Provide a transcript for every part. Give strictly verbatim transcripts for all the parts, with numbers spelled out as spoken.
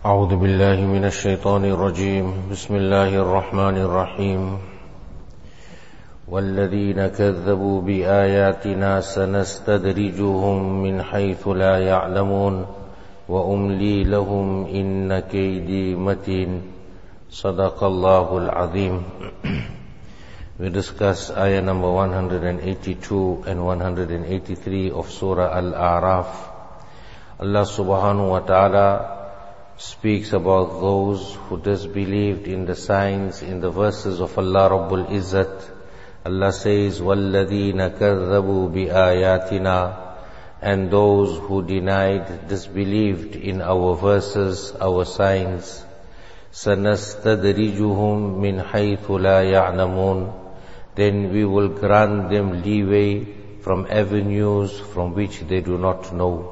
أعوذ بالله من الشيطان الرجيم بسم الله الرحمن الرحيم والذين كذبوا بآياتنا سنستدرجهم من حيث لا يعلمون وأملي لهم إن كيدي متين صدق الله العظيم. We discuss ayah number one hundred eighty-two and one hundred eighty-three of Surah Al-A'raf. Allah subhanahu wa ta'ala speaks about those who disbelieved in the signs, in the verses of Allah Rabbul Izzat. Allah says, وَالَّذِينَ كَذَّبُوا بِآيَاتِنَا, and those who denied, disbelieved in our verses, our signs. سَنَسْتَدْرِجُهُمْ مِنْ حَيْثُ لَا يَعْلَمُونَ, then we will grant them leeway from avenues from which they do not know.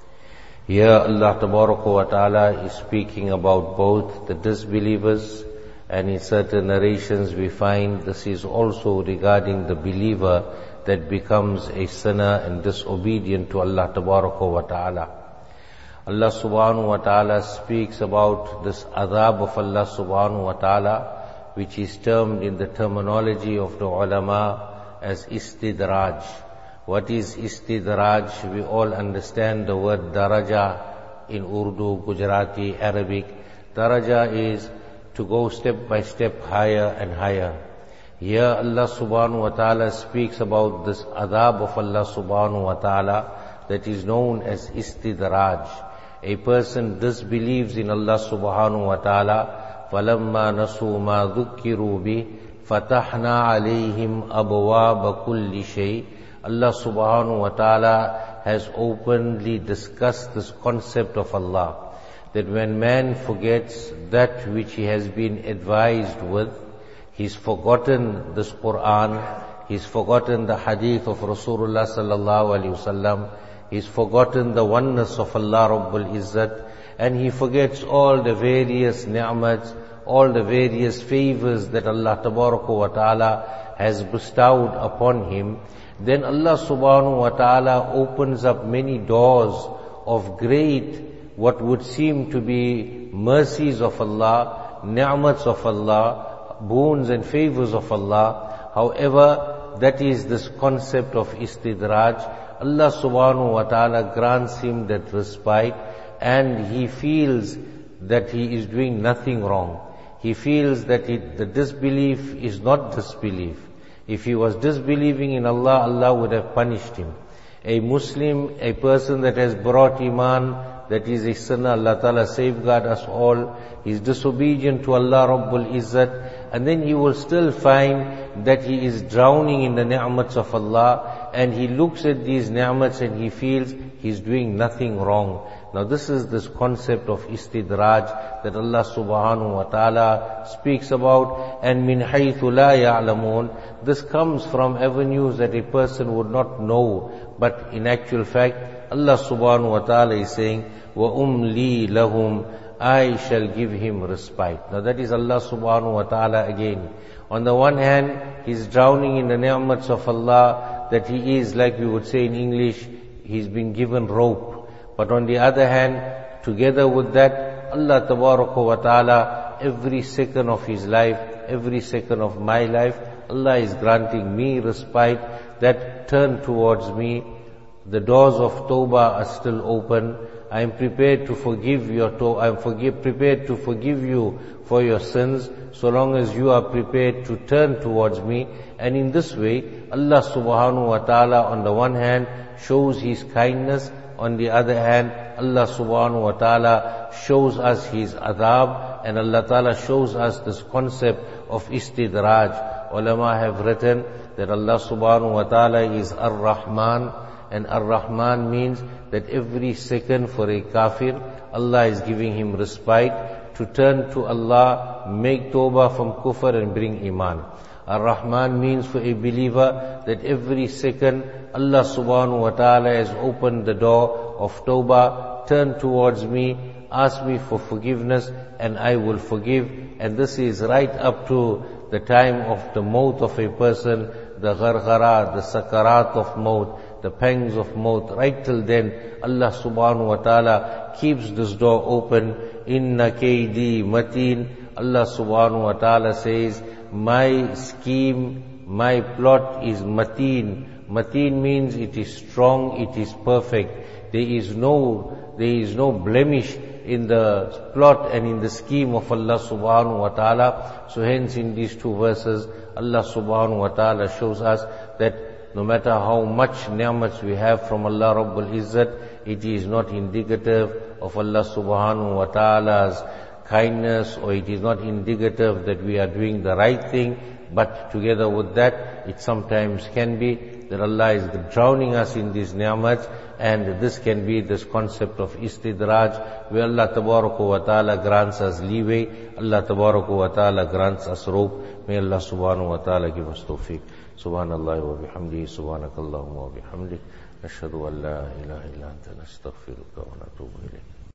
Here Allah Tabaraka wa Ta'ala is speaking about both the disbelievers, and in certain narrations we find this is also regarding the believer that becomes a sinner and disobedient to Allah Tabaraka wa Ta'ala. Allah Subhanahu wa Ta'ala speaks about this adhab of Allah Subhanahu wa Ta'ala, which is termed in the terminology of the ulama as istidraj. What is istidraj? We all understand the word daraja in Urdu, Gujarati, Arabic. Daraja is to go step by step higher and higher. Here Allah subhanahu wa ta'ala speaks about this adhab of Allah subhanahu wa ta'ala that is known as istidraj. A person disbelieves in Allah subhanahu wa ta'ala. فَلَمَّا نَسُوا مَا ذُكِّرُوا بِهِ فَتَحْنَا عَلَيْهِمْ أَبْوَابَ كُلِّ شَيْءٍ. Allah subhanahu wa ta'ala has openly discussed this concept of Allah, that when man forgets that which he has been advised with, he's forgotten this Qur'an, he's forgotten the hadith of Rasulullah sallallahu alaihi wasallam, he's forgotten the oneness of Allah Rabbul Izzat, and he forgets all the various ni'mats, all the various favors that Allah Tabaraka wa Ta'ala has bestowed upon him. Then Allah subhanahu wa ta'ala opens up many doors of great, what would seem to be mercies of Allah, ni'mats of Allah, boons and favors of Allah. However, that is this concept of istidraj. Allah subhanahu wa ta'ala grants him that respite, and he feels that he is doing nothing wrong. He feels that it, the disbelief is not disbelief. If he was disbelieving in Allah, Allah would have punished him. A Muslim, a person that has brought Iman, that is a sinner, Allah Ta'ala safeguard us all, he is disobedient to Allah Rabbul Izzat, and then he will still find that he is drowning in the ni'mats of Allah, and he looks at these ni'mats and he feels he is doing nothing wrong. Now this is this concept of istidraj that Allah subhanahu wa ta'ala speaks about, and min haythu la ya'lamun. This comes from avenues that a person would not know, but in actual fact, Allah subhanahu wa ta'ala is saying, wa umli lahum, I shall give him respite. Now that is Allah subhanahu wa ta'ala again. On the one hand, he's drowning in the ni'mats of Allah, that he is, like we would say in English, he's been given rope. But on the other hand, together with that, Allah Tabaraka wa Ta'ala, every second of his life, every second of my life, Allah is granting me respite, that turn towards me. The doors of Tawbah are still open. I am prepared to forgive your to- I am forgive, prepared to forgive you for your sins, so long as you are prepared to turn towards me. And in this way, Allah subhanahu wa ta'ala on the one hand shows His kindness, on the other hand, Allah subhanahu wa ta'ala shows us His adhab, and Allah ta'ala shows us this concept of istidraj. Ulama have written that Allah subhanahu wa ta'ala is Ar-Rahman, and Ar-Rahman means that every second for a kafir, Allah is giving him respite to turn to Allah, make tawbah from kufr and bring iman. Ar-Rahman means for a believer that every second Allah subhanahu wa ta'ala has opened the door of tawbah, turn towards me, ask me for forgiveness, and I will forgive. And this is right up to the time of the maut of a person, the gharghara, the sakarat of maut, the pangs of maut. Right till then, Allah subhanahu wa ta'ala keeps this door open. Inna kaydi mateen. Allah subhanahu wa ta'ala says, my scheme, my plot is mateen. Mateen means it is strong, it is perfect. There is no, there is no blemish in the plot and in the scheme of Allah subhanahu wa ta'ala. So hence in these two verses, Allah subhanahu wa ta'ala shows us that no matter how much ni'mats we have from Allah Rabbul Izzat, it is not indicative of Allah subhanahu wa ta'ala's kindness, or it is not indicative that we are doing the right thing. But together with that, it sometimes can be that Allah is drowning us in these ni'mats, and this can be this concept of istidraj, where Allah tabaraka wa ta'ala grants us leeway, Allah tabaraka wa ta'ala grants us rope. May Allah subhanahu wa ta'ala give us tawfiq. Subhanallah wa bihamdihi, subhanakallahumma wa bihamdik, nashhadu an la ilaha illa anta nastaghfiruka wa natubu ilayk.